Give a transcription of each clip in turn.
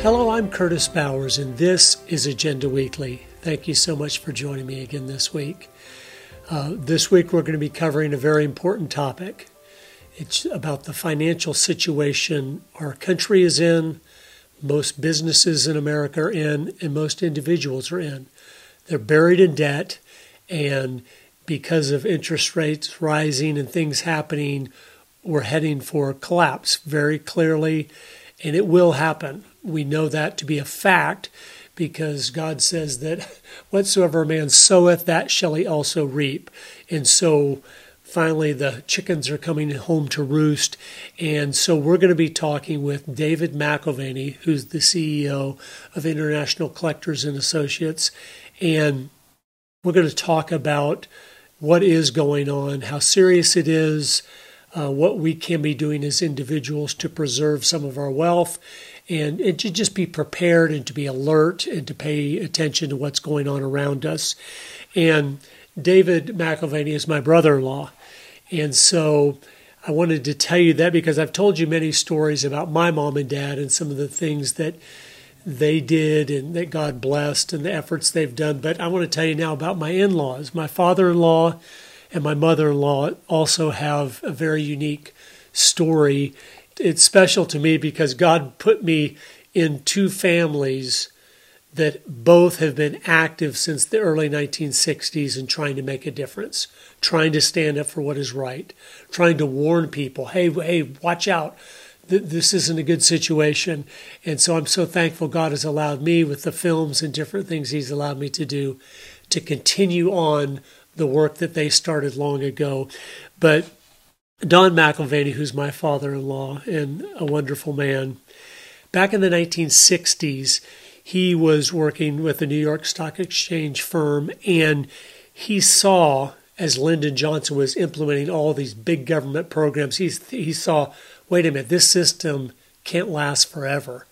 Hello, I'm Curtis Bowers, and this is Agenda Weekly. Thank you so much for joining me again this week. This week we're going to be covering a very important topic. It's about the financial situation our country is in, most businesses in America are in, and most individuals are in. They're buried in debt, and because of interest rates rising and things happening, we're heading for collapse very clearly, and it will happen. We know that to be a fact because God says that whatsoever a man soweth, that shall he also reap. And so finally the chickens are coming home to roost. And so we're going to be talking with David McAlvany, who's the CEO of International Collectors and Associates. And we're going to talk about what is going on, how serious it is, what we can be doing as individuals to preserve some of our wealth, and to just be prepared and to be alert and to pay attention to what's going on around us. And David McAlvany is my brother-in-law. And so I wanted to tell you that because I've told you many stories about my mom and dad and some of the things that they did and that God blessed and the efforts they've done. But I want to tell you now about my in-laws. My father-in-law and my mother-in-law also have a very unique story. It's special to me because God put me in two families that both have been active since the early 1960s in trying to make a difference, trying to stand up for what is right, trying to warn people, hey, watch out. This isn't a good situation. And so I'm so thankful God has allowed me with the films and different things he's allowed me to do to continue on the work that they started long ago. But Don McAlvany, who's my father-in-law and a wonderful man, back in the 1960s, he was working with a New York Stock Exchange firm, and he saw, as Lyndon Johnson was implementing all these big government programs, he saw, wait a minute, this system can't last forever.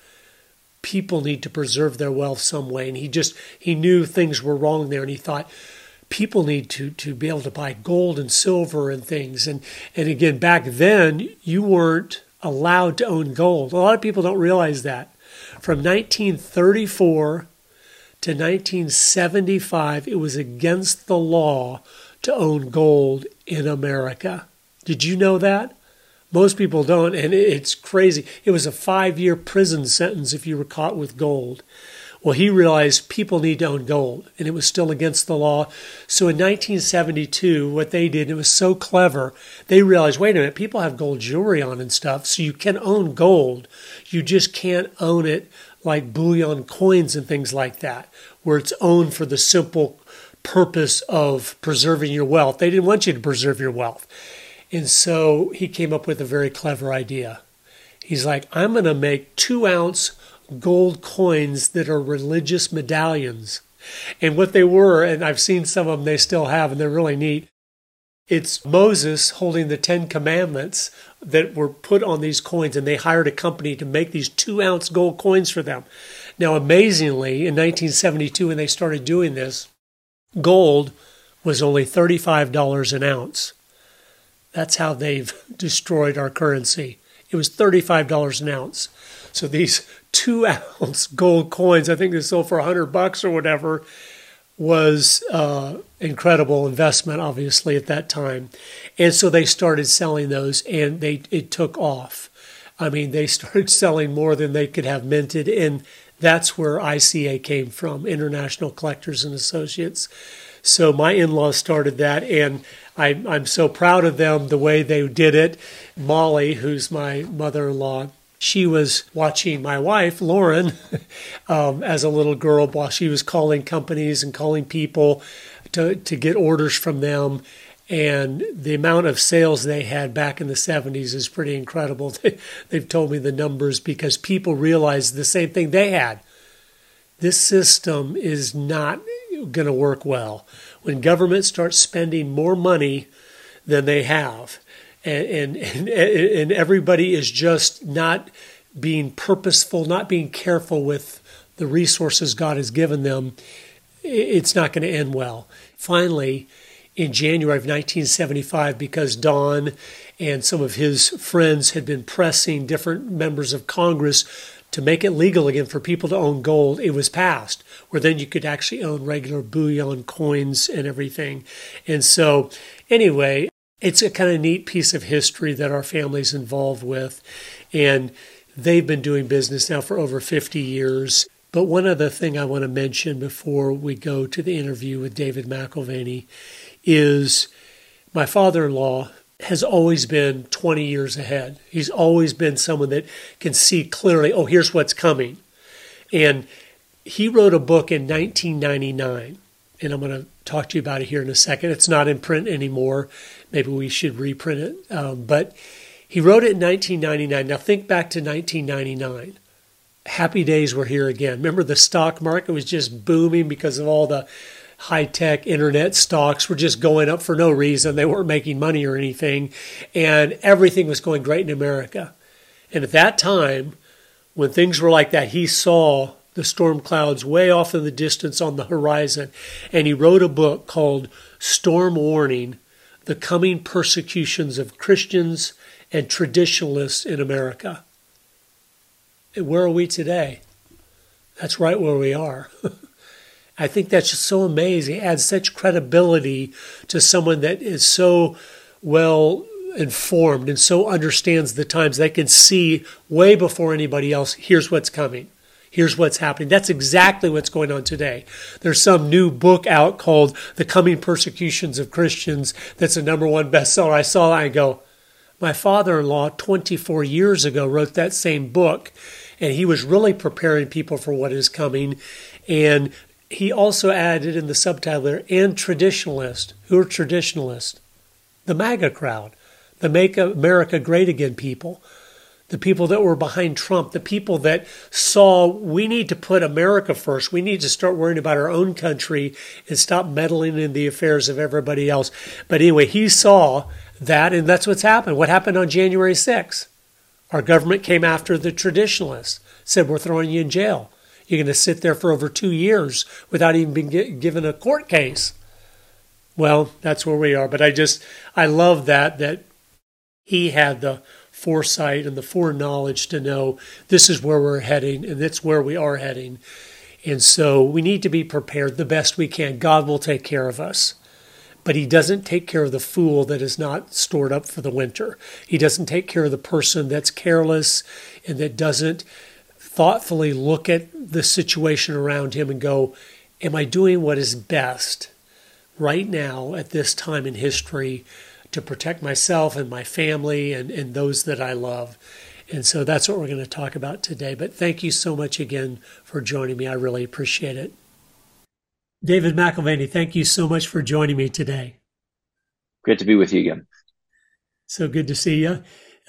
People need to preserve their wealth some way. And he knew things were wrong there, and he thought, people need to be able to buy gold and silver and things. And again, back then, you weren't allowed to own gold. A lot of people don't realize that. From 1934 to 1975, it was against the law to own gold in America. Did you know that? Most people don't, and it's crazy. It was a 5-year prison sentence if you were caught with gold. Well, he realized people need to own gold, and it was still against the law. So in 1972, what they did, and it was so clever, they realized, wait a minute, people have gold jewelry on and stuff, so you can own gold. You just can't own it like bullion coins and things like that, where it's owned for the simple purpose of preserving your wealth. They didn't want you to preserve your wealth. And so he came up with a very clever idea. He's like, I'm going to make 2-ounce gold coins that are religious medallions. And what they were, and I've seen some of them they still have, and they're really neat. It's Moses holding the 10 Commandments that were put on these coins, and they hired a company to make these 2-ounce gold coins for them. Now, amazingly, in 1972, when they started doing this, gold was only $35 an ounce. That's how they've destroyed our currency. It was $35 an ounce. So these 2-ounce gold coins, I think they sold for $100 or whatever, was incredible investment, obviously, at that time. And so they started selling those, and it took off. I mean, they started selling more than they could have minted, and that's where ICA came from, International Collectors and Associates. So my in-laws started that, and I'm so proud of them, the way they did it. Molly, who's my mother-in-law, she was watching my wife, Lauren, as a little girl while she was calling companies and calling people to get orders from them. And the amount of sales they had back in the 70s is pretty incredible. They've told me the numbers because people realized the same thing they had. This system is not going to work well. When government starts spending more money than they have, and everybody is just not being purposeful, not being careful with the resources God has given them, it's not going to end well. Finally, in January of 1975, because Don and some of his friends had been pressing different members of Congress to make it legal again for people to own gold. It was passed, where then you could actually own regular bullion coins and everything. And so anyway, it's a kind of neat piece of history that our family's involved with. And they've been doing business now for over 50 years. But one other thing I want to mention before we go to the interview with David McIlvaney is my father-in-law has always been 20 years ahead. He's always been someone that can see clearly, oh, here's what's coming. And he wrote a book in 1999, and I'm going to talk to you about it here in a second. It's not in print anymore. Maybe we should reprint it. But he wrote it in 1999. Now think back to 1999. Happy days were here again. Remember, the stock market was just booming because of all the high-tech internet stocks were just going up for no reason. They weren't making money or anything, and everything was going great in America. And at that time, when things were like that, he saw the storm clouds way off in the distance on the horizon, and he wrote a book called Storm Warning: The Coming Persecutions of Christians and Traditionalists in America. And where are we today? That's right where we are. I think that's just so amazing. It adds such credibility to someone that is so well informed and so understands the times. They can see way before anybody else, here's what's coming. Here's what's happening. That's exactly what's going on today. There's some new book out called The Coming Persecutions of Christians that's a #1 bestseller. I saw that and I go, my father-in-law 24 years ago wrote that same book, and he was really preparing people for what is coming. And he also added in the subtitle there, and traditionalists. Who are traditionalists? The MAGA crowd, the Make America Great Again people, the people that were behind Trump, the people that saw we need to put America first. We need to start worrying about our own country and stop meddling in the affairs of everybody else. But anyway, he saw that, and that's what's happened. What happened on January 6th? Our government came after the traditionalists, said, we're throwing you in jail. You're going to sit there for over 2 years without even being given a court case. Well, that's where we are. But I love that he had the foresight and the foreknowledge to know this is where we're heading, and that's where we are heading. And so we need to be prepared the best we can. God will take care of us. But he doesn't take care of the fool that is not stored up for the winter. He doesn't take care of the person that's careless and that doesn't thoughtfully look at the situation around him and go, am I doing what is best right now at this time in history to protect myself and my family and those that I love? And so that's what we're going to talk about today. But thank you so much again for joining me. I really appreciate it. David McIlvaney, thank you so much for joining me today. Great to be with you again. So good to see you.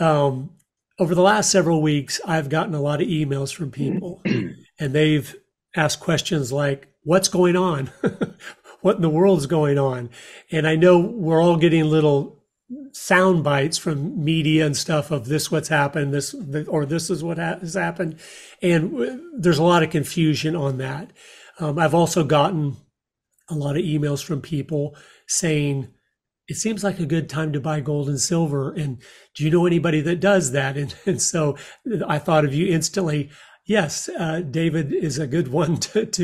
Over the last several weeks, I've gotten a lot of emails from people, and they've asked questions like, what's going on? What in the world is going on? And I know we're all getting little sound bites from media and stuff of this, what's happened, this is what has happened. And there's a lot of confusion on that. I've also gotten a lot of emails from people saying, it seems like a good time to buy gold and silver. And do you know anybody that does that? And so I thought of you instantly. Yes, David is a good one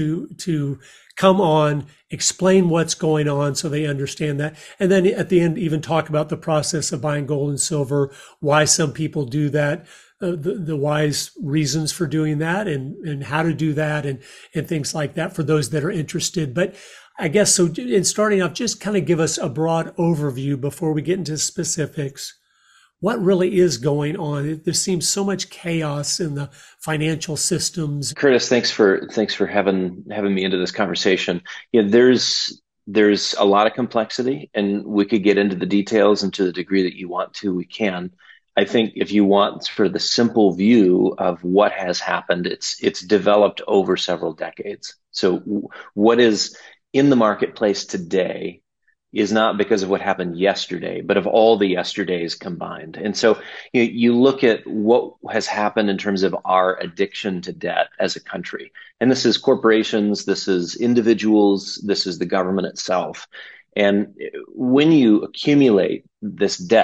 to come on, explain what's going on so they understand that. And then at the end, even talk about the process of buying gold and silver, why some people do that, the wise reasons for doing that and how to do that and things like that for those that are interested. But I guess so in starting off, just kind of give us a broad overview before we get into specifics. What really is going on? There seems so much chaos in the financial systems. Curtis, thanks for having me into this conversation. Yeah, there's a lot of complexity, and we could get into the details, and to the degree that you want to, we can. I think if you want for the simple view of what has happened, it's developed over several decades. So what is in the marketplace today is not because of what happened yesterday, but of all the yesterdays combined. And so you look at what has happened in terms of our addiction to debt as a country. And this is corporations, this is individuals, this is the government itself. And when you accumulate this debt,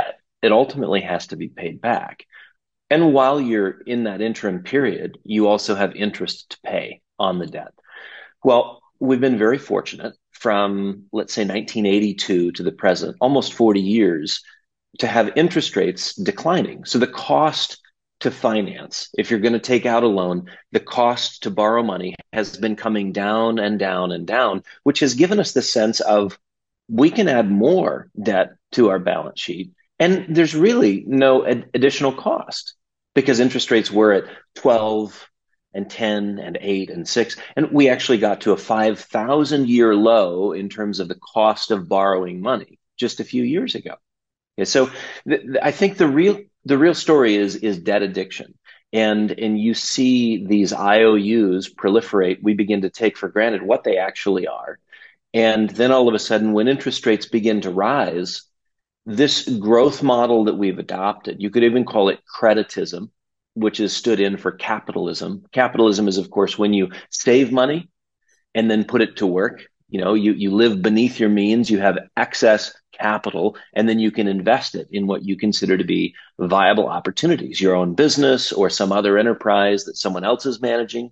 it ultimately has to be paid back. And while you're in that interim period, you also have interest to pay on the debt. Well, we've been very fortunate from, let's say, 1982 to the present, almost 40 years, to have interest rates declining. So the cost to finance, if you're going to take out a loan, the cost to borrow money has been coming down and down and down, which has given us the sense of we can add more debt to our balance sheet. And there's really no additional cost because interest rates were at 12 and 10 and 8 and 6. And we actually got to a 5,000 year low in terms of the cost of borrowing money just a few years ago. Yeah, so I think the real story is debt addiction. And you see these IOUs proliferate. We begin to take for granted what they actually are. And then all of a sudden, when interest rates begin to rise, this growth model that we've adopted, you could even call it creditism, which is stood in for capitalism. Capitalism is, of course, when you save money and then put it to work. You live beneath your means, you have excess capital, and then you can invest it in what you consider to be viable opportunities, your own business or some other enterprise that someone else is managing.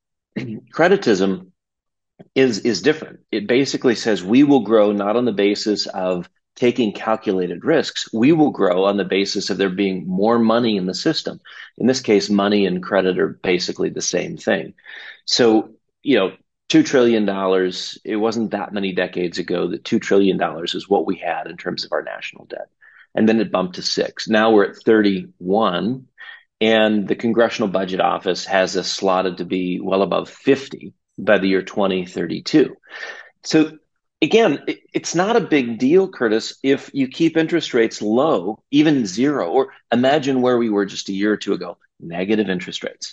Creditism is different. It basically says we will grow not on the basis of taking calculated risks. We will grow on the basis of there being more money in the system. In this case, money and credit are basically the same thing. So, $2 trillion, it wasn't that many decades ago that $2 trillion is what we had in terms of our national debt. And then it bumped to 6. Now we're at 31, and the Congressional Budget Office has us slotted to be well above 50 by the year 2032. So again, it's not a big deal, Curtis, if you keep interest rates low, even zero, or imagine where we were just a year or two ago, negative interest rates.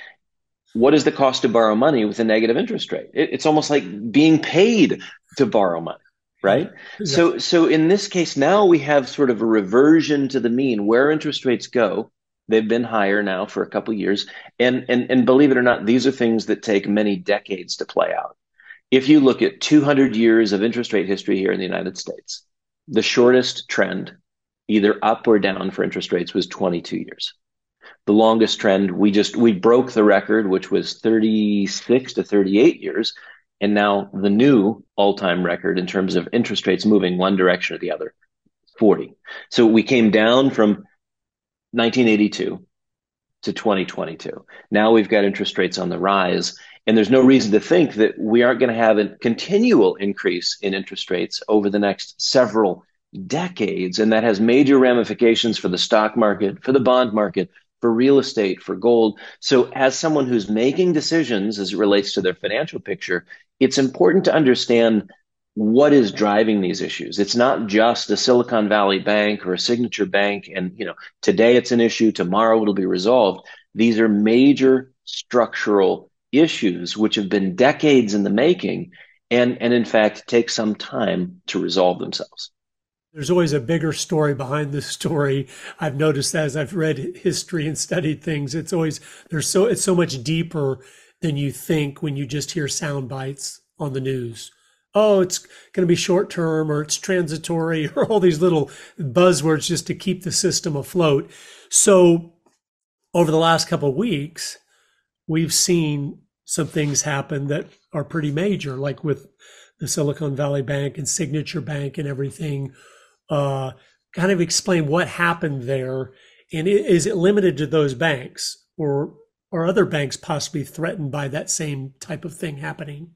What is the cost to borrow money with a negative interest rate? It's almost like being paid to borrow money, right? Yeah. So in this case, now we have sort of a reversion to the mean where interest rates go. They've been higher now for a couple of years. And believe it or not, these are things that take many decades to play out. If you look at 200 years of interest rate history here in the United States, the shortest trend, either up or down for interest rates, was 22 years. The longest trend, we broke the record, which was 36 to 38 years. And now the new all-time record in terms of interest rates moving one direction or the other, 40. So we came down from 1982 to 2022. Now we've got interest rates on the rise. And there's no reason to think that we aren't going to have a continual increase in interest rates over the next several decades. And that has major ramifications for the stock market, for the bond market, for real estate, for gold. So as someone who's making decisions as it relates to their financial picture, it's important to understand what is driving these issues. It's not just a Silicon Valley Bank or a Signature Bank. And, today it's an issue, tomorrow it'll be resolved. These are major structural issues which have been decades in the making and in fact take some time to resolve themselves. There's always a bigger story behind this story. I've noticed that as I've read history and studied things. It's so much deeper than you think when you just hear sound bites on the news. Oh, it's going to be short term, or it's transitory, or all these little buzzwords just to keep the system afloat. So over the last couple of weeks, we've seen some things happen that are pretty major, like with the Silicon Valley Bank and Signature Bank and everything. Kind of explain what happened there, and is it limited to those banks, or are other banks possibly threatened by that same type of thing happening?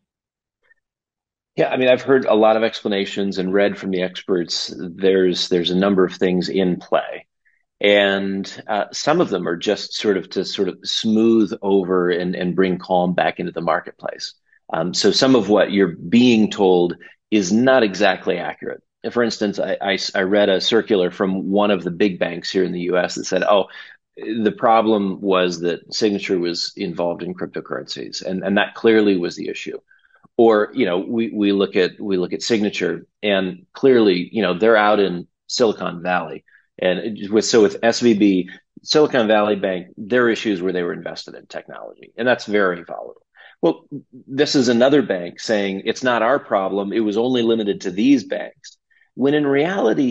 Yeah, I mean, I've heard a lot of explanations and read from the experts. There's a number of things in play, and some of them are just to smooth over and bring calm back into the marketplace. So some of what you're being told is not exactly accurate. For instance, I read a circular from one of the big banks here in the US that said, oh, the problem was that Signature was involved in cryptocurrencies, and that clearly was the issue. Or, we look at Signature, and clearly, they're out in Silicon Valley. And with SVB, Silicon Valley Bank, their issues were they were invested in technology, and that's very volatile. Well, this is another bank saying it's not our problem. It was only limited to these banks. When in reality,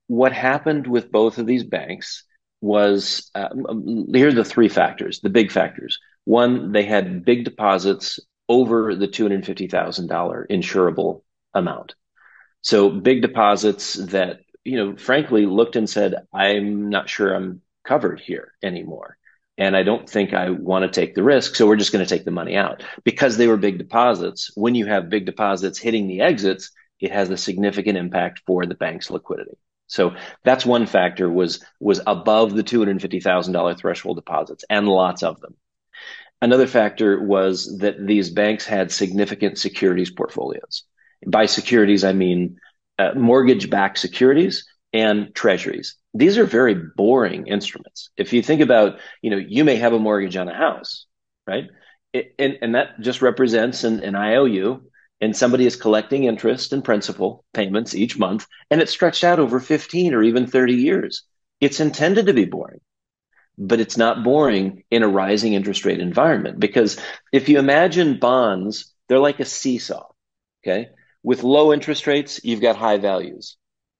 what happened with both of these banks was here are the three factors, the big factors. One, they had big deposits over the $250,000 insurable amount. So big deposits that, frankly looked and said, I'm not sure I'm covered here anymore. And I don't think I want to take the risk. So we're just going to take the money out because they were big deposits. When you have big deposits hitting the exits, it has a significant impact for the bank's liquidity. So that's one factor was above the $250,000 threshold deposits and lots of them. Another factor was that these banks had significant securities portfolios. By securities, I mean mortgage-backed securities and treasuries. These are very boring instruments. If you think about, you may have a mortgage on a house, right? And that just represents an IOU, and somebody is collecting interest and principal payments each month, and it's stretched out over 15 or even 30 years. It's intended to be boring, but it's not boring in a rising interest rate environment. Because if you imagine bonds, they're like a seesaw, okay? With low interest rates, you've got high values.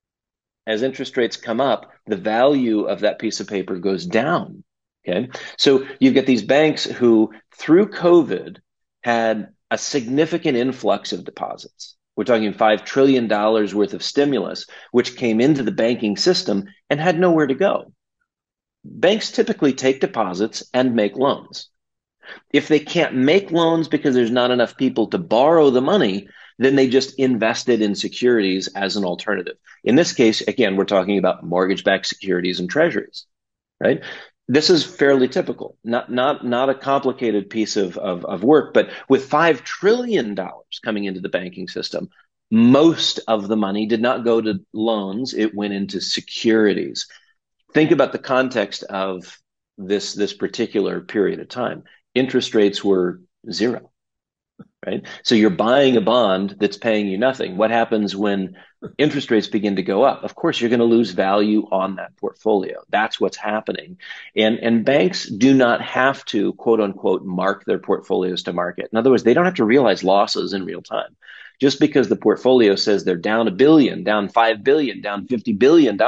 As interest rates come up, the value of that piece of paper goes down, okay? So you've got these banks who, through COVID, had a significant influx of deposits. We're talking $5 trillion worth of stimulus, which came into the banking system and had nowhere to go. Banks typically take deposits and make loans. If they can't make loans because there's not enough people to borrow the money, then they just invest it in securities as an alternative. In this case, again, we're talking about mortgage-backed securities and treasuries, right? This is fairly typical, not a complicated piece of work, but with $5 trillion coming into the banking system, most of the money did not go to loans. It went into securities. Think about the context of this particular period of time. Interest rates were zero, right? So you're buying a bond that's paying you nothing. What happens when interest rates begin to go up? Of course, you're going to lose value on that portfolio. That's what's happening. And banks do not have to, quote unquote, mark their portfolios to market. In other words, they don't have to realize losses in real time. Just because the portfolio says they're down $1 billion, down $5 billion, down $50 billion,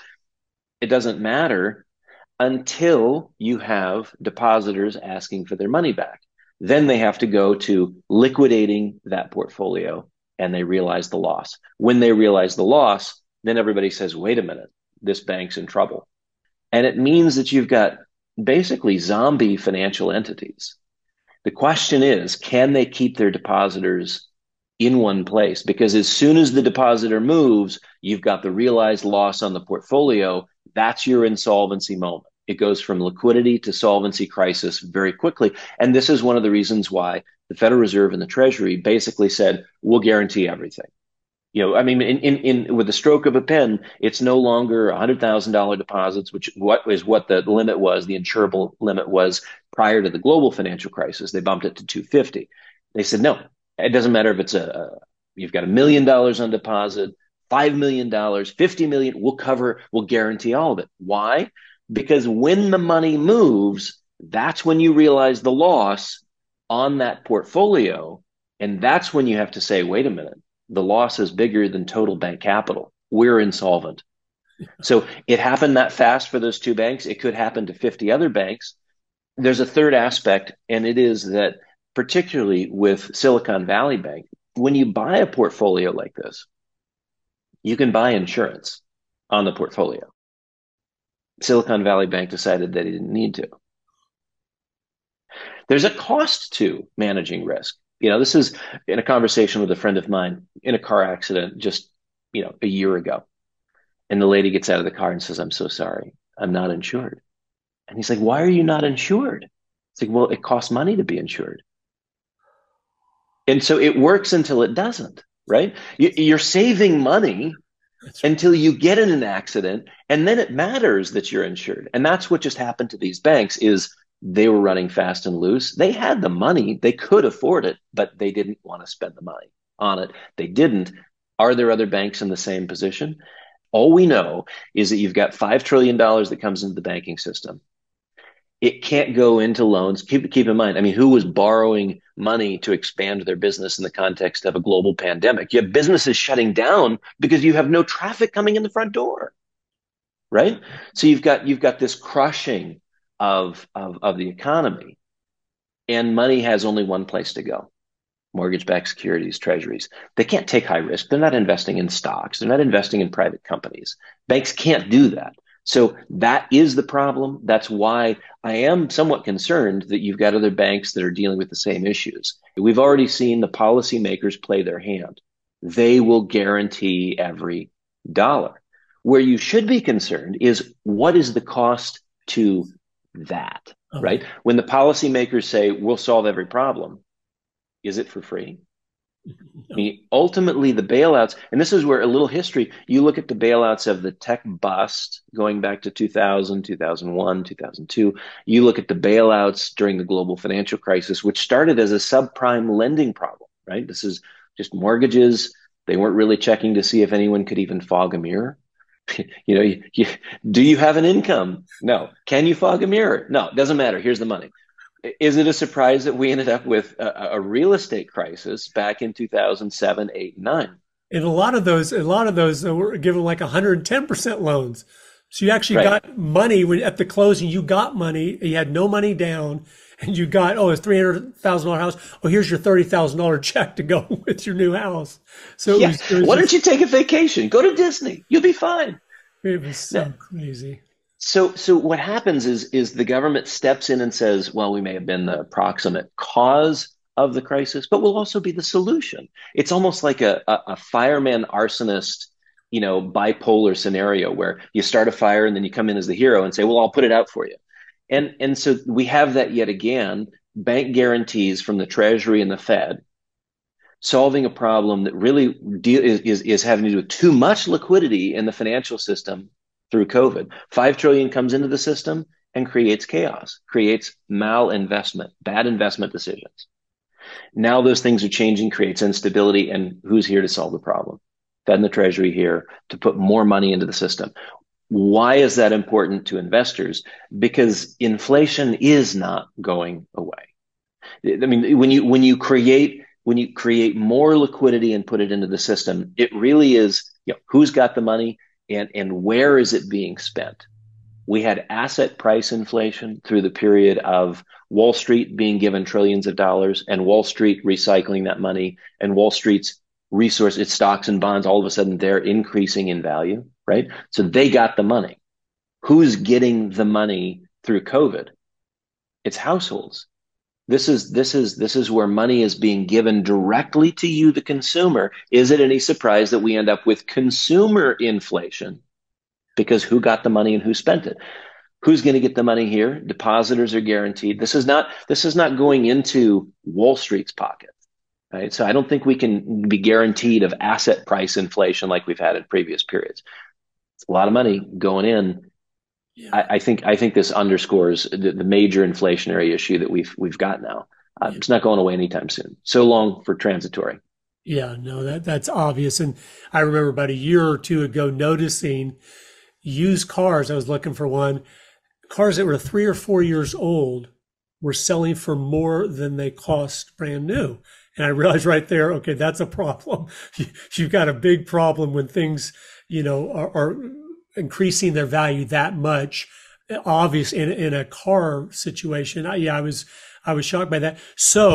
it doesn't matter until you have depositors asking for their money back. Then they have to go to liquidating that portfolio and they realize the loss. When they realize the loss, then everybody says, wait a minute, this bank's in trouble. And it means that you've got basically zombie financial entities. The question is, can they keep their depositors in one place? Because as soon as the depositor moves, you've got the realized loss on the portfolio. That's your insolvency moment. It goes from liquidity to solvency crisis very quickly. And this is one of the reasons why the Federal Reserve and the Treasury basically said, we'll guarantee everything. I mean, with the stroke of a pen, it's no longer $100,000 deposits, which is what the limit was, the insurable limit was prior to the global financial crisis. They bumped it to 250. They said, no, it doesn't matter if it's you've got $1 million on deposit, $5 million, $50 million, we'll guarantee all of it. Why? Because when the money moves, that's when you realize the loss on that portfolio. And that's when you have to say, wait a minute, the loss is bigger than total bank capital. We're insolvent. So it happened that fast for those two banks. It could happen to 50 other banks. There's a third aspect, and it is that particularly with Silicon Valley Bank, when you buy a portfolio like this, you can buy insurance on the portfolio. Silicon Valley Bank decided that it didn't need to. There's a cost to managing risk. This is in a conversation with a friend of mine in a car accident just, a year ago. And the lady gets out of the car and says, I'm so sorry, I'm not insured. And he's like, why are you not insured? It's like, well, it costs money to be insured. And so it works until it doesn't, right? You're saving money until you get in an accident, and then it matters that you're insured. And that's what just happened to these banks is they were running fast and loose. They had the money. They could afford it, but they didn't want to spend the money on it. They didn't. Are there other banks in the same position? All we know is that you've got $5 trillion that comes into the banking system. It can't go into loans. Keep in mind, I mean, who was borrowing money to expand their business in the context of a global pandemic? You have businesses shutting down because you have no traffic coming in the front door. right? So you've got this crushing of the economy, and money has only one place to go: mortgage-backed securities, treasuries. They can't take high risk. They're not investing in stocks. They're not investing in private companies. Banks can't do that. So that is the problem. That's why I am somewhat concerned that you've got other banks that are dealing with the same issues. We've already seen the policymakers play their hand. They will guarantee every dollar. Where you should be concerned is, what is the cost to that, Oh, right? When the policymakers say, we'll solve every problem, is it for free? I no. mean, ultimately, the bailouts, and this is where a little history, you look at the bailouts of the tech bust going back to 2000, 2001, 2002. You look at the bailouts during the global financial crisis, which started as a subprime lending problem, right? This is just mortgages. They weren't really checking to see if anyone could even fog a mirror. Do you have an income? No. Can you fog a mirror? No, it doesn't matter. Here's the money. Is it a surprise that we ended up with a real estate crisis back in 2007, 8, 9? And a lot of those were given like 110% loans. So you actually Right. got money when at the closing, you got money. You had no money down, and you got, oh, it's $300,000 house. Oh, here's your $30,000 check to go with your new house. So Yeah. it was Why don't just, you take a vacation? Go to Disney. You'll be fine. it was Now, so crazy. so what happens is the government steps in and says, well, we may have been the proximate cause of the crisis, but we'll also be the solution. It's almost like a fireman arsonist, bipolar scenario where you start a fire and then you come in as the hero and say, well, I'll put it out for you. And so we have that yet again: bank guarantees from the Treasury and the Fed, solving a problem that really is having to do with too much liquidity in the financial system through COVID. 5 trillion comes into the system and creates chaos, creates malinvestment, bad investment decisions. Now those things are changing, creates instability, and who's here to solve the problem? Fed and the Treasury here to put more money into the system. Why is that important to investors? Because inflation is not going away. I mean, when you create more liquidity and put it into the system, it really is, who's got the money, and where is it being spent? We had asset price inflation through the period of Wall Street being given trillions of dollars and Wall Street recycling that money, and Wall Street's its stocks and bonds, all of a sudden they're increasing in value, right? So they got the money. Who's getting the money through COVID? It's households. This is where money is being given directly to you, the consumer. Is it any surprise that we end up with consumer inflation? Because who got the money and who spent it? Who's going to get the money here? Depositors are guaranteed. This is not going into Wall Street's pocket, right? So I don't think we can be guaranteed of asset price inflation like we've had in previous periods. It's a lot of money going in. Yeah. I think this underscores the major inflationary issue that we've got now. Yeah. It's not going away anytime soon. So long for transitory. Yeah, no, that's obvious. And I remember about a year or two ago noticing used cars. I was looking for one. Cars that were 3 or 4 years old were selling for more than they cost brand new. And I realized right there, okay, that's a problem. You've got a big problem when things, are increasing their value that much. Obvious in a car situation. I was shocked by that.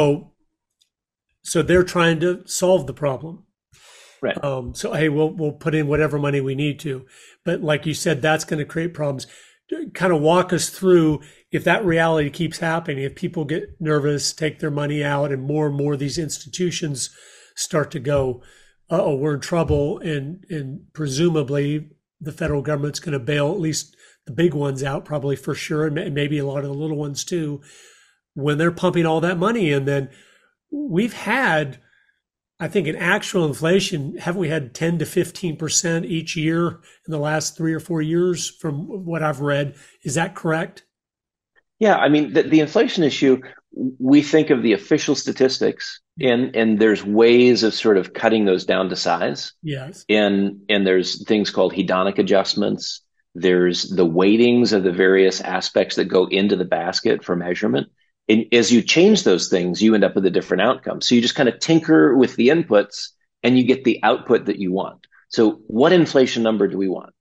So they're trying to solve the problem. Right. So hey, we'll put in whatever money we need to, but like you said, that's going to create problems. Kind of walk us through, if that reality keeps happening, if people get nervous, take their money out, and more of these institutions start to go, oh, we're in trouble, and presumably the federal government's going to bail at least the big ones out, probably for sure, and maybe a lot of the little ones too, when they're pumping all that money in. Then we've had, I think, in actual inflation, haven't we had 10 to 15% each year in the last 3 or 4 years from what I've read? Is that correct? Yeah, I mean, the inflation issue, we think of the official statistics, and there's ways of sort of cutting those down to size. Yes. And there's things called hedonic adjustments. There's the weightings of the various aspects that go into the basket for measurement. And as you change those things, you end up with a different outcome. So you just kind of tinker with the inputs and you get the output that you want. So what inflation number do we want?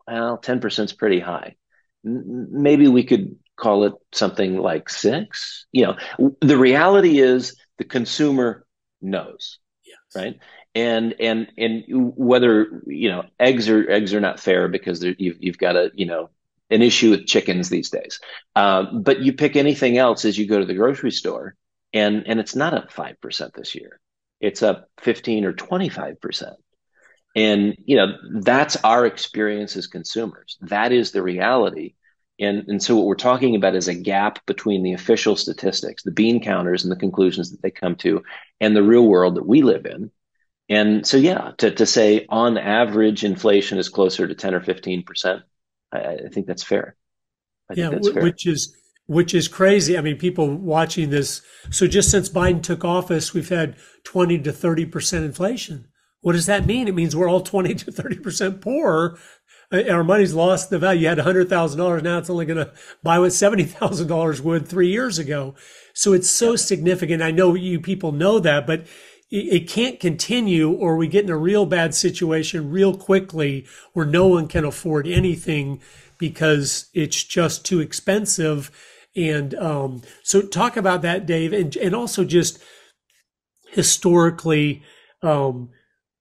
well, 10% is pretty high. Maybe we could call it something like six. The reality is the consumer knows, Yes. right? And whether eggs are not fair because you've got an issue with chickens these days. But you pick anything else as you go to the grocery store, and it's not up 5% this year. It's up 15 or 25%. And that's our experience as consumers. That is the reality. And so what we're talking about is a gap between the official statistics, the bean counters and the conclusions that they come to, and the real world that we live in. And so, yeah, to say on average inflation is closer to 10 or 15%, I think that's fair. I Yeah, think that's fair. which is crazy. I mean, people watching this. So just since Biden took office, we've had 20 to 30% inflation. What does that mean? It means we're all 20 to 30% poorer. Our money's lost the value. You had $100,000. Now it's only going to buy what $70,000 would 3 years ago. So it's so Yeah. significant. I know you people know that, but it can't continue, or we get in a real bad situation real quickly where no one can afford anything because it's just too expensive. And so talk about that, Dave, and also just historically, um,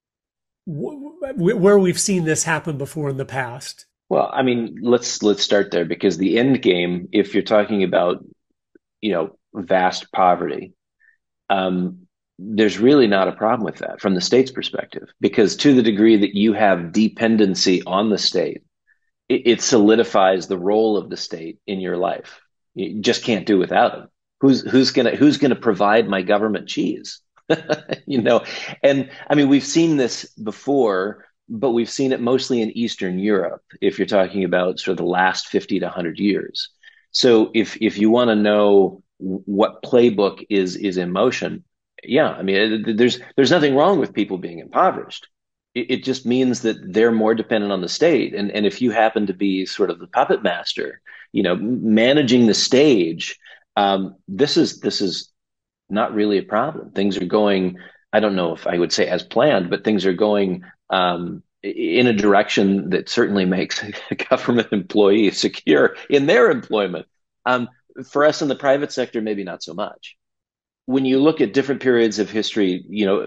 where we've seen this happen before in the past. Well, I mean, let's start there because the end game, if you're talking about, vast poverty, um, there's really not a problem with that from the state's perspective, because to the degree that you have dependency on the state, it solidifies the role of the state in your life. You just can't do without them. Who's gonna provide my government cheese? you know, and I mean we've seen this before, but we've seen it mostly in Eastern Europe. If you're talking about sort of the last 50 to 100 years, so if you want to know what playbook is in motion, yeah, I mean there's nothing wrong with people being impoverished. It just means that they're more dependent on the state. And if you happen to be sort of the puppet master, managing the stage, this is not really a problem. Things are going, I don't know if I would say as planned, but things are going in a direction that certainly makes a government employee secure in their employment. Um, for us in the private sector, maybe not so much. When you look at different periods of history,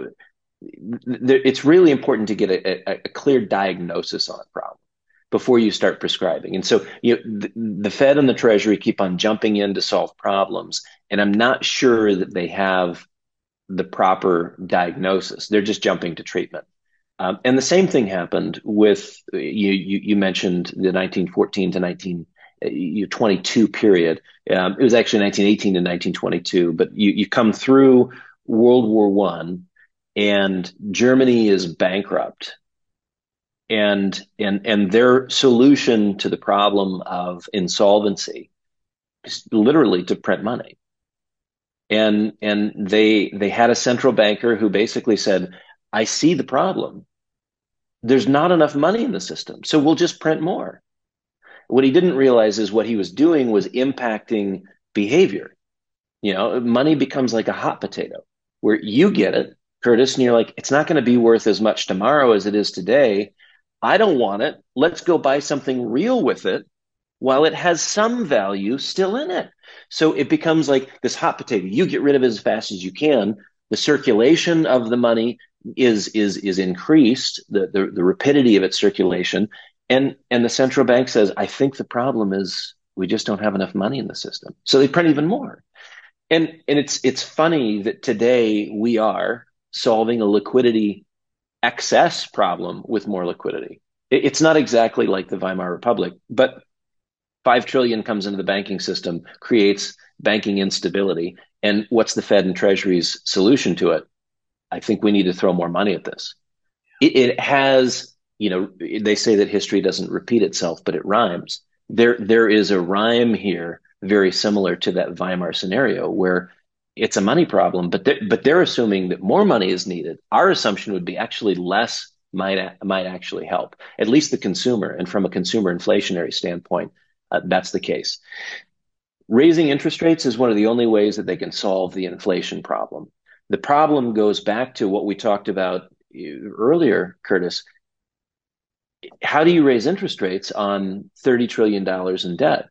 it's really important to get a clear diagnosis on a problem before you start prescribing. And so, the Fed and the Treasury keep on jumping in to solve problems, and I'm not sure that they have the proper diagnosis. They're just jumping to treatment. And the same thing happened with you mentioned the 1914 to 1922 period. It was actually 1918 to 1922, but you come through World War One, and Germany is bankrupt, and their solution to the problem of insolvency is literally to print money. And they had a central banker who basically said, I see the problem. There's not enough money in the system, so we'll just print more. What he didn't realize is what he was doing was impacting behavior. Money becomes like a hot potato where you get it, Curtis, and you're like, it's not going to be worth as much tomorrow as it is today. I don't want it. Let's go buy something real with it while it has some value still in it. So it becomes like this hot potato. You get rid of it as fast as you can. The circulation of the money is increased, the rapidity of its circulation. And the central bank says, I think the problem is we just don't have enough money in the system. So they print even more. And it's funny that today we are solving a liquidity excess problem with more liquidity. It's not exactly like the Weimar Republic, but 5 trillion comes into the banking system, creates banking instability. And what's the Fed and Treasury's solution to it? I think we need to throw more money at this. It has, they say that history doesn't repeat itself, but it rhymes. There is a rhyme here, very similar to that Weimar scenario, where it's a money problem, but they're assuming that more money is needed. Our assumption would be actually less might actually help, at least the consumer. And from a consumer inflationary standpoint, that's the case. Raising interest rates is one of the only ways that they can solve the inflation problem. The problem goes back to what we talked about earlier, Curtis. how do you raise interest rates on $30 trillion in debt?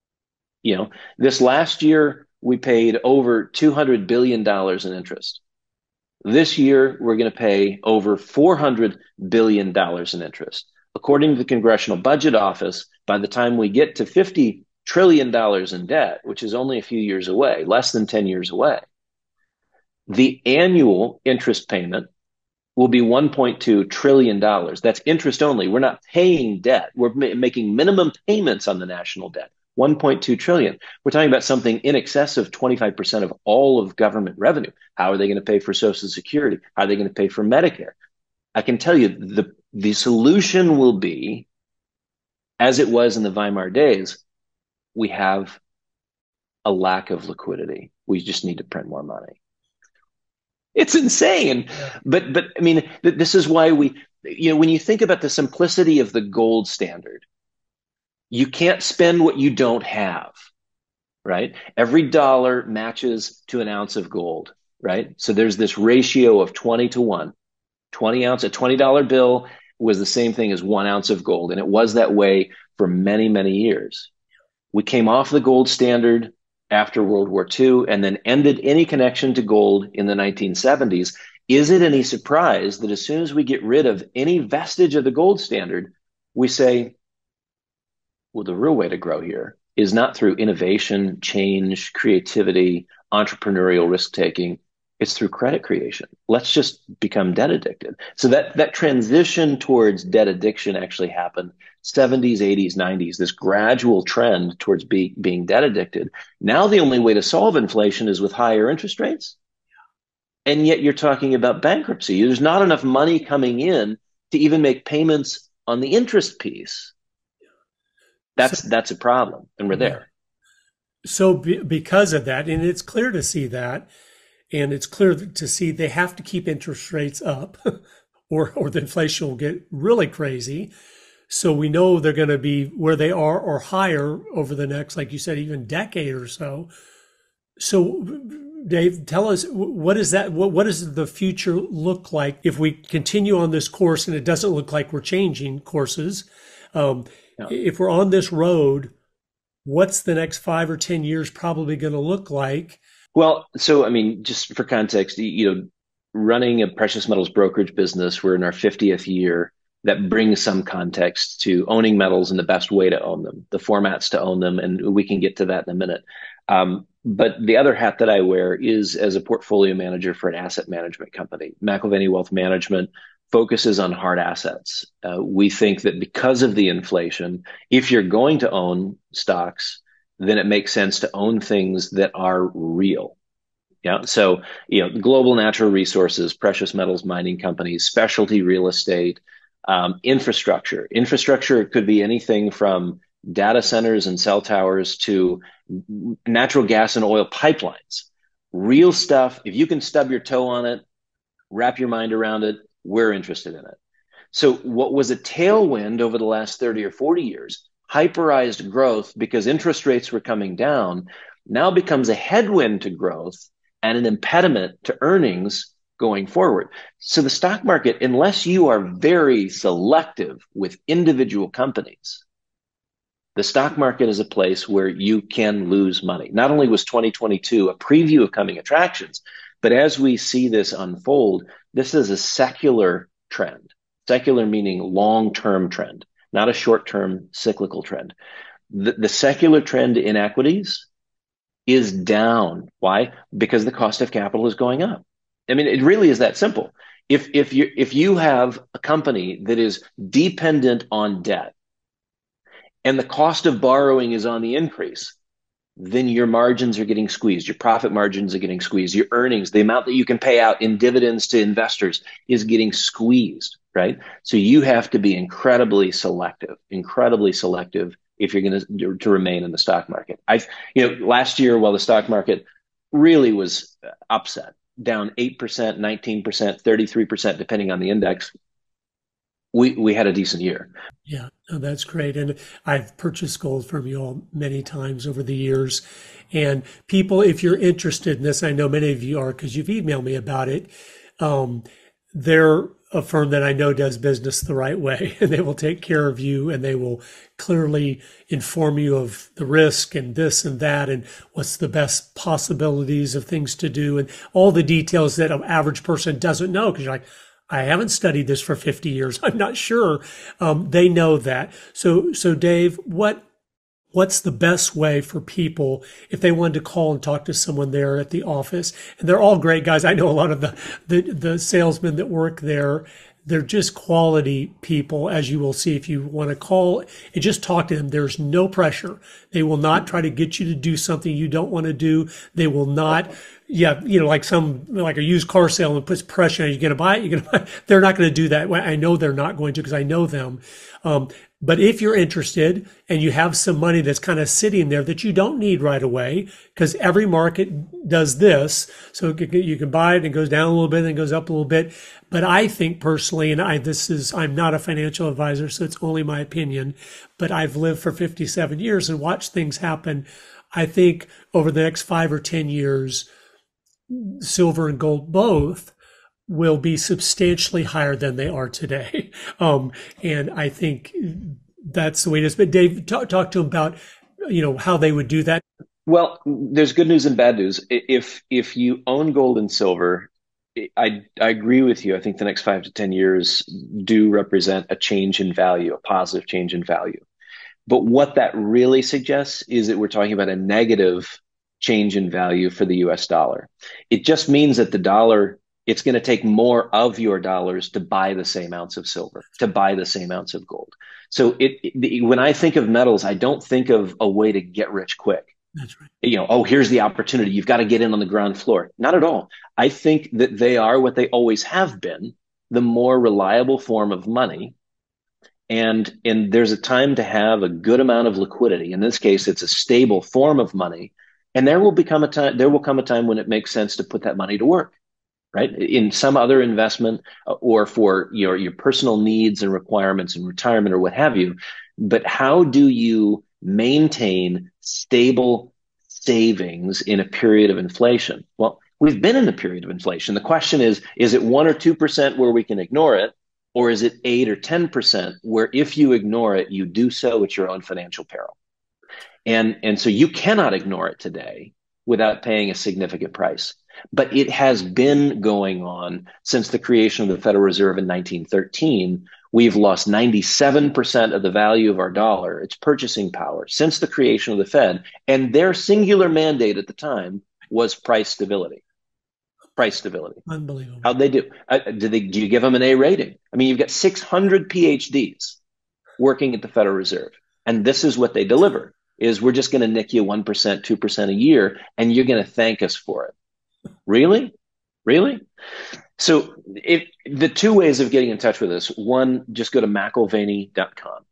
This last year, we paid over $200 billion in interest. This year, we're going to pay over $400 billion in interest. According to the Congressional Budget Office, by the time we get to $50 trillion in debt, which is only a few years away, less than 10 years away, the annual interest payment will be $1.2 trillion. That's interest only. We're not paying debt. We're making minimum payments on the national debt. 1.2 trillion. We're talking about something in excess of 25% of all of government revenue. How are they going to pay for Social Security? How are they going to pay for Medicare? I can tell you the solution will be, as it was in the Weimar days, we have a lack of liquidity. We just need to print more money. It's insane. But I mean, this is why when you think about the simplicity of the gold standard, you can't spend what you don't have, right? Every dollar matches to an ounce of gold, right? So there's this ratio of 20 to 1. 20 ounce, a $20 bill was the same thing as 1 ounce of gold. And it was that way for many, many years. We came off the gold standard after World War II and then ended any connection to gold in the 1970s. Is it any surprise that as soon as we get rid of any vestige of the gold standard, we say, well, the real way to grow here is not through innovation, change, creativity, entrepreneurial risk-taking. It's through credit creation. Let's just become debt addicted. So that transition towards debt addiction actually happened 70s, 80s, 90s, this gradual trend towards being debt addicted. Now the only way to solve inflation is with higher interest rates. And yet you're talking about bankruptcy. There's not enough money coming in to even make payments on the interest piece. That's a problem, and we're there. So because of that, and it's clear to see that, and it's clear to see they have to keep interest rates up or the inflation will get really crazy. So we know they're going to be where they are or higher over the next, like you said, even decade or so. So Dave, tell us, what is that? What does the future look like if we continue on this course and it doesn't look like we're changing courses? If we're on this road, what's the next 5 or 10 years probably going to look like? Well, so I mean, just for context, running a precious metals brokerage business, we're in our 50th year. That brings some context to owning metals and the best way to own them, the formats to own them, and we can get to that in a minute. But the other hat that I wear is as a portfolio manager for an asset management company. McIlvany Wealth Management focuses on hard assets. We think that because of the inflation, if you're going to own stocks, then it makes sense to own things that are real. Yeah. So, global natural resources, precious metals mining companies, specialty real estate, infrastructure. Infrastructure could be anything from data centers and cell towers to natural gas and oil pipelines. Real stuff. If you can stub your toe on it, wrap your mind around it, we're interested in it. So what was a tailwind over the last 30 or 40 years, hyperized growth because interest rates were coming down, now becomes a headwind to growth and an impediment to earnings going forward. So the stock market, unless you are very selective with individual companies, the stock market is a place where you can lose money. Not only was 2022 a preview of coming attractions, but as we see this unfold, this is a secular trend. Secular meaning long-term trend, not a short-term cyclical trend. The secular trend in equities is down. Why? Because the cost of capital is going up. I mean, it really is that simple. If you have a company that is dependent on debt and the cost of borrowing is on the increase, then your margins are getting squeezed. Your profit margins are getting squeezed. Your earnings, the amount that you can pay out in dividends to investors is getting squeezed, right? So you have to be incredibly selective if you're going to remain in the stock market. Last year, while the stock market really was upset, down 8%, 19%, 33%, depending on the index, we had a decent year. Yeah, no, that's great. And I've purchased gold from you all many times over the years. And people, if you're interested in this, I know many of you are because you've emailed me about it. There a firm that I know does business the right way, and they will take care of you, and they will clearly inform you of the risk and this and that and what's the best possibilities of things to do and all the details that an average person doesn't know, because you're like, I haven't studied this for 50 years. I'm not sure. They know that. So Dave, what's the best way for people if they wanted to call and talk to someone there at the office? And they're all great guys. I know a lot of the salesmen that work there. They're just quality people, as you will see if you want to call and just talk to them. There's no pressure. They will not try to get you to do something you don't want to do. They will not, like a used car salesman puts pressure on you. You're going to buy it. You're going to buy it. They're not going to do that. I know they're not going to because I know them. But if you're interested and you have some money that's kind of sitting there that you don't need right away, because every market does this, so you can buy it and it goes down a little bit and it goes up a little bit. But I think personally, and I'm not a financial advisor, so it's only my opinion, but I've lived for 57 years and watched things happen. I think over the next 5 or 10 years, silver and gold both will be substantially higher than they are today. And I think that's the way it is. But Dave, talk to them about, how they would do that. Well, there's good news and bad news. If you own gold and silver, I agree with you. I think the next 5 to 10 years do represent a change in value, a positive change in value. But what that really suggests is that we're talking about a negative change in value for the US dollar. It just means that the dollar, it's going to take more of your dollars to buy the same ounce of silver, to buy the same ounce of gold. So when I think of metals, I don't think of a way to get rich quick. That's right. Here's the opportunity. You've got to get in on the ground floor. Not at all. I think that they are what they always have been, the more reliable form of money. And there's a time to have a good amount of liquidity. In this case, it's a stable form of money. And there will come a time when it makes sense to put that money to work, right? In some other investment or for your personal needs and requirements and retirement or what have you. But how do you maintain stable savings in a period of inflation? Well, we've been in a period of inflation. The question is it 1 or 2% where we can ignore it? Or is it 8 or 10% where if you ignore it, you do so at your own financial peril? And so you cannot ignore it today without paying a significant price. But it has been going on since the creation of the Federal Reserve in 1913. We've lost 97% of the value of our dollar, its purchasing power, since the creation of the Fed. And their singular mandate at the time was price stability. Price stability. Unbelievable. How'd they do? Do you give them an A rating? I mean, you've got 600 PhDs working at the Federal Reserve. And this is what they deliver, is we're just going to nick you 1%, 2% a year, and you're going to thank us for it. Really? Really? So the two ways of getting in touch with us, one, just go to McIlvaney.com.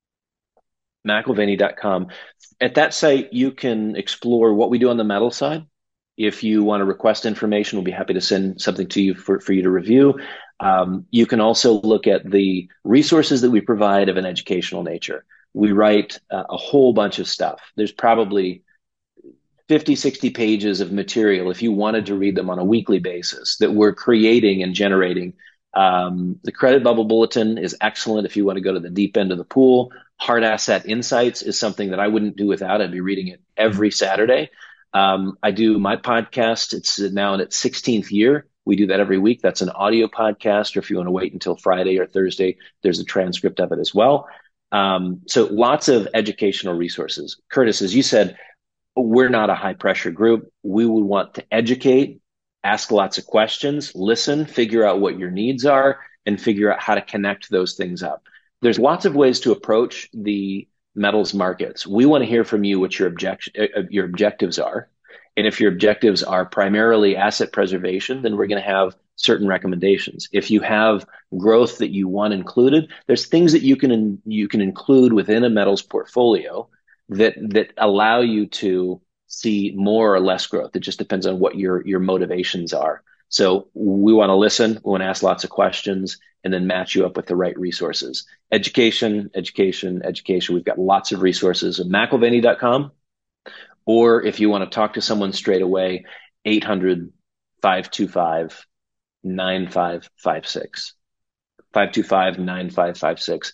McIlvaney.com. At that site, you can explore what we do on the metal side. If you want to request information, we'll be happy to send something to you for you to review. You can also look at the resources that we provide of an educational nature. We write a whole bunch of stuff. There's probably 50, 60 pages of material if you wanted to read them on a weekly basis that we're creating and generating. The Credit Bubble Bulletin is excellent if you want to go to the deep end of the pool. Hard Asset Insights is something that I wouldn't do without. I'd be reading it every Saturday. I do my podcast. It's now in its 16th year. We do that every week. That's an audio podcast, or if you want to wait until Friday or Thursday, there's a transcript of it as well. So lots of educational resources. Curtis, as you said, we're not a high pressure group. We would want to educate, ask lots of questions, listen, figure out what your needs are, and figure out how to connect those things up. There's lots of ways to approach the metals markets. We want to hear from you what your objectives are. And if your objectives are primarily asset preservation, then we're going to have certain recommendations. If you have growth that you want included, there's things that you can include within a metals portfolio that allow you to see more or less growth. It just depends on what your motivations are. So we want to listen, we want to ask lots of questions, and then match you up with the right resources. Education, education, education. We've got lots of resources at McIlvaney.com. Or if you want to talk to someone straight away, 800-525-9556. 525-9556.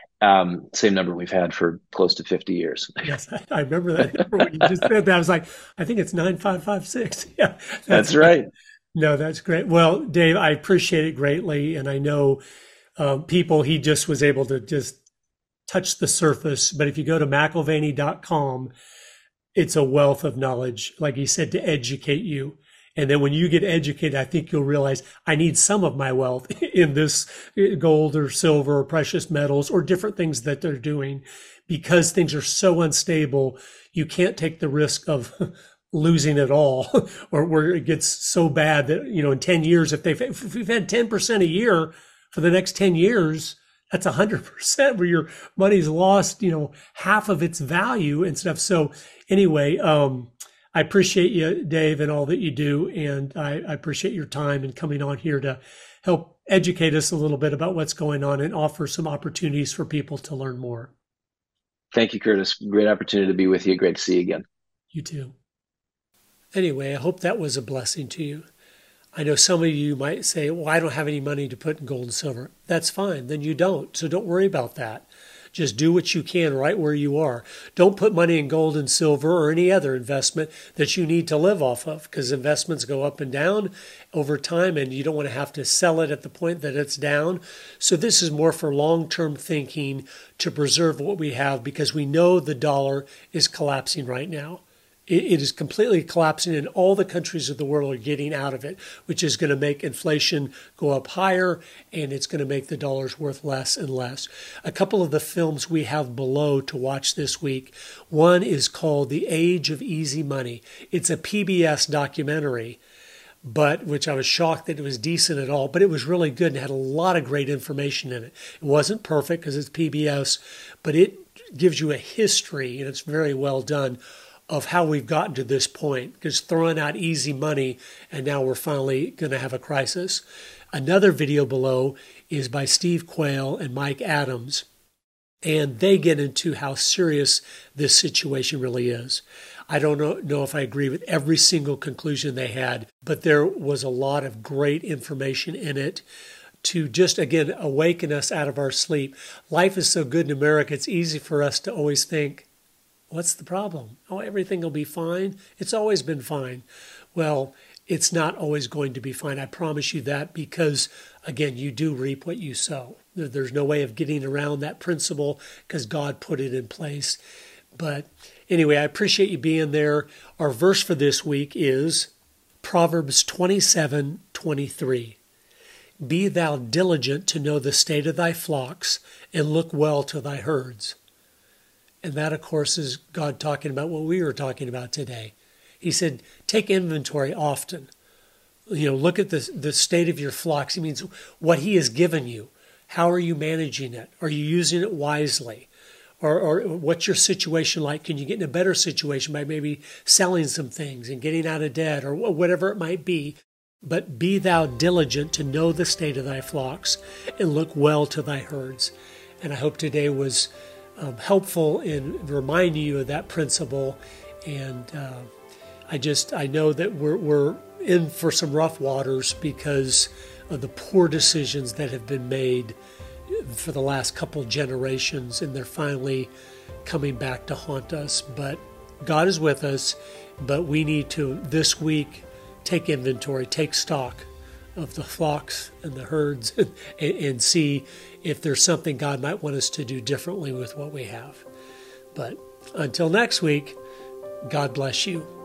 Same number we've had for close to 50 years. Yes, I remember that number when you just said that. I was like, I think it's 9556. Yeah, That's that's right. no, that's great. Well, Dave, I appreciate it greatly, and I know people. He just was able to just touch the surface. But if you go to McIlvaney.com, it's a wealth of knowledge, like he said, to educate you. And then when you get educated, I think you'll realize I need some of my wealth in this gold or silver or precious metals or different things that they're doing, because things are so unstable. You can't take the risk of losing it all or where it gets so bad that, in 10 years, if we've had 10% a year for the next 10 years, that's 100% where your money's lost, half of its value and stuff. So anyway, I appreciate you, Dave, and all that you do. And I appreciate your time and coming on here to help educate us a little bit about what's going on and offer some opportunities for people to learn more. Thank you, Curtis. Great opportunity to be with you. Great to see you again. You too. Anyway, I hope that was a blessing to you. I know some of you might say, well, I don't have any money to put in gold and silver. That's fine. Then you don't. So don't worry about that. Just do what you can right where you are. Don't put money in gold and silver or any other investment that you need to live off of, because investments go up and down over time and you don't want to have to sell it at the point that it's down. So this is more for long-term thinking to preserve what we have, because we know the dollar is collapsing right now. It is completely collapsing, and all the countries of the world are getting out of it, which is going to make inflation go up higher, and it's going to make the dollars worth less and less. A couple of the films we have below to watch this week. One is called The Age of Easy Money. It's a PBS documentary, which I was shocked that it was decent at all, but it was really good and had a lot of great information in it. It wasn't perfect because it's PBS, but it gives you a history, and it's very well done, of how we've gotten to this point, because throwing out easy money and now we're finally going to have a crisis. Another video below is by Steve Quayle and Mike Adams, and they get into how serious this situation really is. I don't know if I agree with every single conclusion they had, but there was a lot of great information in it to just, again, awaken us out of our sleep. Life is so good in America, it's easy for us to always think, what's the problem? Oh, everything will be fine. It's always been fine. Well, it's not always going to be fine. I promise you that, because, again, you do reap what you sow. There's no way of getting around that principle because God put it in place. But anyway, I appreciate you being there. Our verse for this week is Proverbs 27:23. Be thou diligent to know the state of thy flocks, and look well to thy herds. And that, of course, is God talking about what we were talking about today. He said, take inventory often. Look at the state of your flocks. He means what he has given you. How are you managing it? Are you using it wisely? Or what's your situation like? Can you get in a better situation by maybe selling some things and getting out of debt or whatever it might be? But be thou diligent to know the state of thy flocks, and look well to thy herds. And I hope today was helpful in reminding you of that principle. And I know that we're in for some rough waters because of the poor decisions that have been made for the last couple generations, and they're finally coming back to haunt us. But God is with us, but we need to, this week, take inventory, take stock of the flocks and the herds and see if there's something God might want us to do differently with what we have. But until next week, God bless you.